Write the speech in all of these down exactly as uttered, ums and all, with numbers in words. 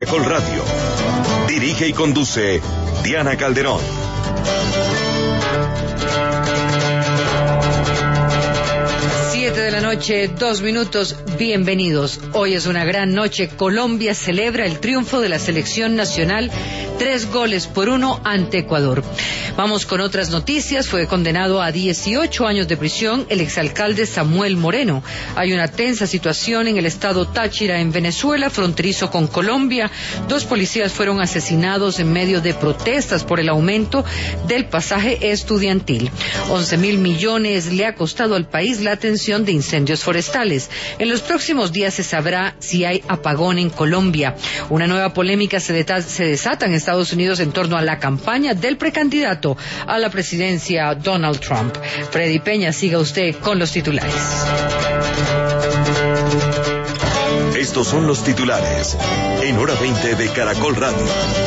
Caracol Radio. Dirige y conduce Diana Calderón. Siete de la noche, dos minutos, bienvenidos. Hoy es una gran noche. Colombia celebra el triunfo de la selección nacional, tres goles por uno ante Ecuador. Vamos con otras noticias. Fue condenado a dieciocho años de prisión el exalcalde Samuel Moreno. Hay una tensa situación en el estado Táchira, en Venezuela, fronterizo con Colombia. Dos policías fueron asesinados en medio de protestas por el aumento del pasaje estudiantil. once mil millones le ha costado al país la atención de incendios forestales. En los próximos días se sabrá si hay apagón en Colombia. Una nueva polémica se, deta- se desata en Estados Unidos en torno a la campaña del precandidato a la presidencia Donald Trump. Freddy Peña, siga usted con los titulares. Estos son los titulares en hora veinte de Caracol Radio.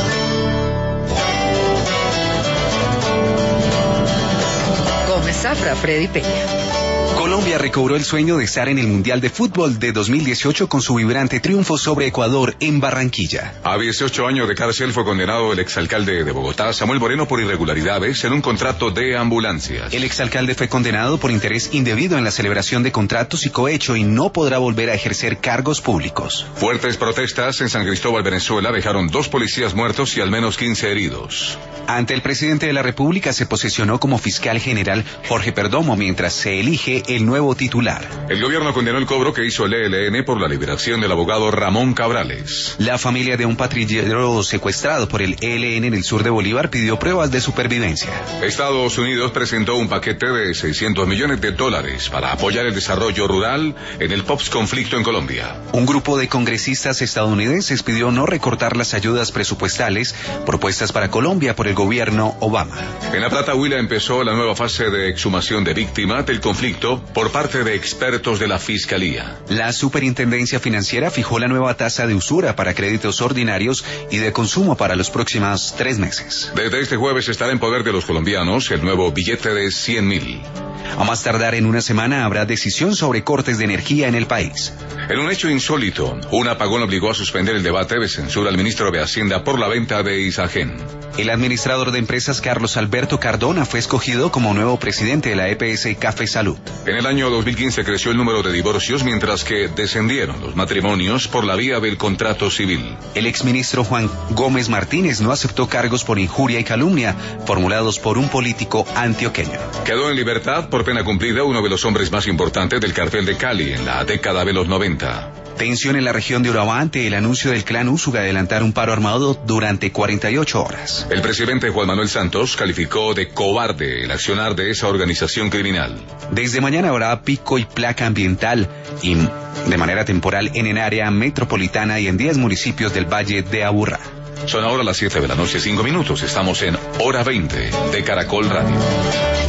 Gómez Zafra, Freddy Peña. Colombia recobró el sueño de estar en el Mundial de Fútbol de dos mil dieciocho con su vibrante triunfo sobre Ecuador en Barranquilla. A dieciocho años de cárcel fue condenado el exalcalde de Bogotá, Samuel Moreno, por irregularidades en un contrato de ambulancias. El exalcalde fue condenado por interés indebido en la celebración de contratos y cohecho y no podrá volver a ejercer cargos públicos. Fuertes protestas en San Cristóbal, Venezuela, dejaron dos policías muertos y al menos quince heridos. Ante el presidente de la República se posesionó como fiscal general Jorge Perdomo mientras se elige el nuevo titular. El gobierno condenó el cobro que hizo el E L N por la liberación del abogado Ramón Cabrales. La familia de un patrullero secuestrado por el E L N en el sur de Bolívar pidió pruebas de supervivencia. Estados Unidos presentó un paquete de seiscientos millones de dólares para apoyar el desarrollo rural en el post-conflicto en Colombia. Un grupo de congresistas estadounidenses pidió no recortar las ayudas presupuestales propuestas para Colombia por el gobierno Obama. En La Plata, Huila, empezó la nueva fase de exhumación de víctimas del conflicto por parte de expertos de la Fiscalía. La Superintendencia Financiera fijó la nueva tasa de usura para créditos ordinarios y de consumo para los próximos tres meses. Desde este jueves estará en poder de los colombianos el nuevo billete de cien mil. A más tardar en una semana habrá decisión sobre cortes de energía en el país. En un hecho insólito, un apagón obligó a suspender el debate de censura al ministro de Hacienda por la venta de Isagen. El administrador de empresas Carlos Alberto Cardona fue escogido como nuevo presidente de la E P S Café Salud. En el año dos mil quince creció el número de divorcios mientras que descendieron los matrimonios por la vía del contrato civil. El exministro Juan Gómez Martínez no aceptó cargos por injuria y calumnia formulados por un político antioqueño. Quedó en libertad por pena cumplida uno de los hombres más importantes del cartel de Cali en la década de los noventa. Tensión en la región de Urabá ante el anuncio del clan Úsuga de adelantar un paro armado durante cuarenta y ocho horas. El presidente Juan Manuel Santos calificó de cobarde el accionar de esa organización criminal. Desde mañana habrá pico y placa ambiental y de manera temporal en el área metropolitana y en diez municipios del Valle de Aburrá. Son ahora las siete de la noche, cinco minutos. Estamos en Hora veinte de Caracol Radio.